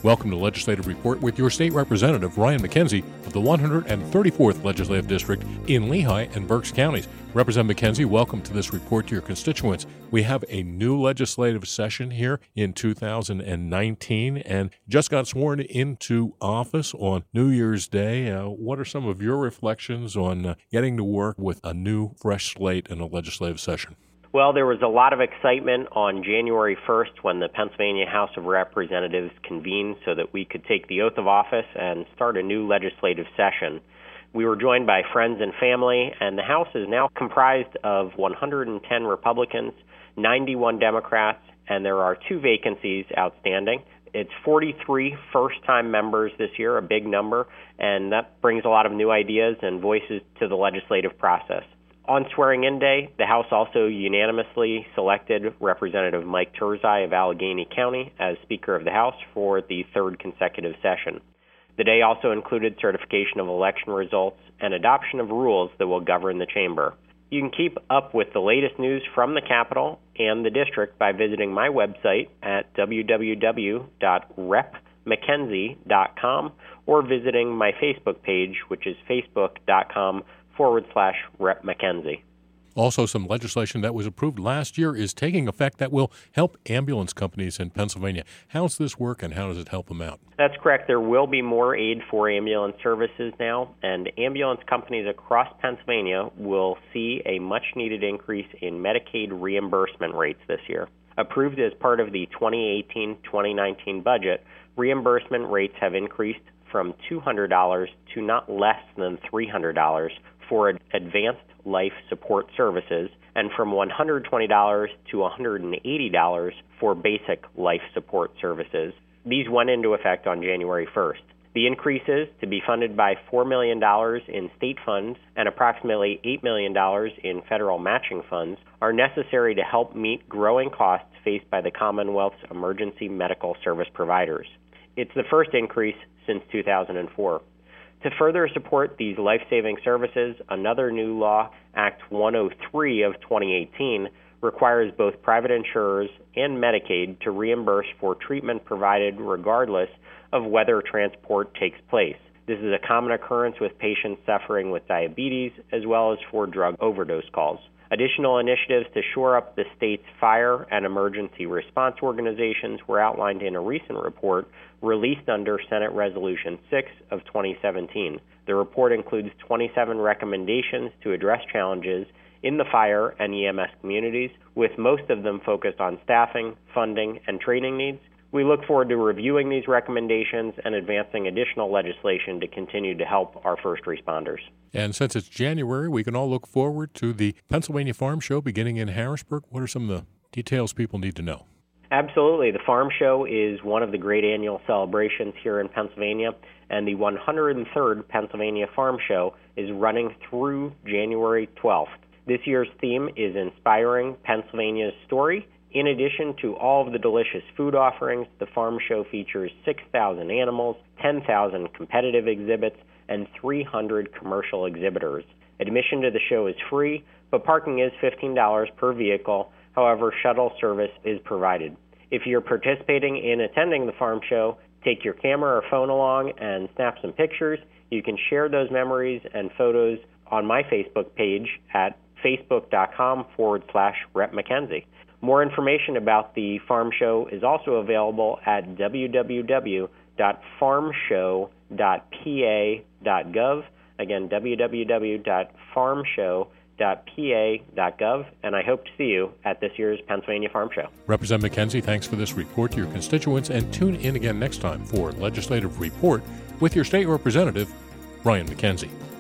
Welcome to Legislative Report with your State Representative, Ryan McKenzie, of the 134th Legislative District in Lehigh and Berks counties. Representative McKenzie, welcome to this report to your constituents. We have a new legislative session here in 2019 and just got sworn into office on New Year's Day. What are some of your reflections on getting to work with a new, fresh slate in a legislative session? Well, there was a lot of excitement on January 1st when the Pennsylvania House of Representatives convened so that we could take the oath of office and start a new legislative session. We were joined by friends and family, and the House is now comprised of 110 Republicans, 91 Democrats, and there are 2 vacancies outstanding. It's 43 first-time members this year, a big number, and that brings a lot of new ideas and voices to the legislative process. On swearing-in day, the House also unanimously selected Representative Mike Turzai of Allegheny County as Speaker of the House for the 3rd consecutive session. The day also included certification of election results and adoption of rules that will govern the chamber. You can keep up with the latest news from the Capitol and the district by visiting my website at www.repmckenzie.com or visiting my Facebook page, which is facebook.com/Rep McKenzie. Also, some legislation that was approved last year is taking effect that will help ambulance companies in Pennsylvania. How's this work and how does it help them out? That's correct. There will be more aid for ambulance services now, and ambulance companies across Pennsylvania will see a much-needed increase in Medicaid reimbursement rates this year. Approved as part of the 2018-2019 budget, reimbursement rates have increased from $200 to not less than $300 for advanced life support services, and from $120 to $180 for basic life support services. These went into effect on January 1st. The increases, to be funded by $4 million in state funds and approximately $8 million in federal matching funds, are necessary to help meet growing costs faced by the Commonwealth's emergency medical service providers. It's the first increase since 2004. To further support these life-saving services, another new law, Act 103 of 2018, requires both private insurers and Medicaid to reimburse for treatment provided regardless of whether transport takes place. This is a common occurrence with patients suffering with diabetes as well as for drug overdose calls. Additional initiatives to shore up the state's fire and emergency response organizations were outlined in a recent report released under Senate Resolution 6 of 2017. The report includes 27 recommendations to address challenges in the fire and EMS communities, with most of them focused on staffing, funding, and training needs. We look forward to reviewing these recommendations and advancing additional legislation to continue to help our first responders. And since it's January, we can all look forward to the Pennsylvania Farm Show beginning in Harrisburg. What are some of the details people need to know? Absolutely. The Farm Show is one of the great annual celebrations here in Pennsylvania, and the 103rd Pennsylvania Farm Show is running through January 12th. This year's theme is Inspiring Pennsylvania's Story. In addition to all of the delicious food offerings, the Farm Show features 6,000 animals, 10,000 competitive exhibits, and 300 commercial exhibitors. Admission to the show is free, but parking is $15 per vehicle. However, shuttle service is provided. If you're participating in attending the Farm Show, take your camera or phone along and snap some pictures. You can share those memories and photos on my Facebook page at facebook.com/Rep McKenzie. More information about the Farm Show is also available at www.farmshow.pa.gov. Again, www.farmshow.pa.gov, and I hope to see you at this year's Pennsylvania Farm Show. Representative McKenzie, thanks for this report to your constituents, and tune in again next time for Legislative Report with your state representative, Ryan McKenzie.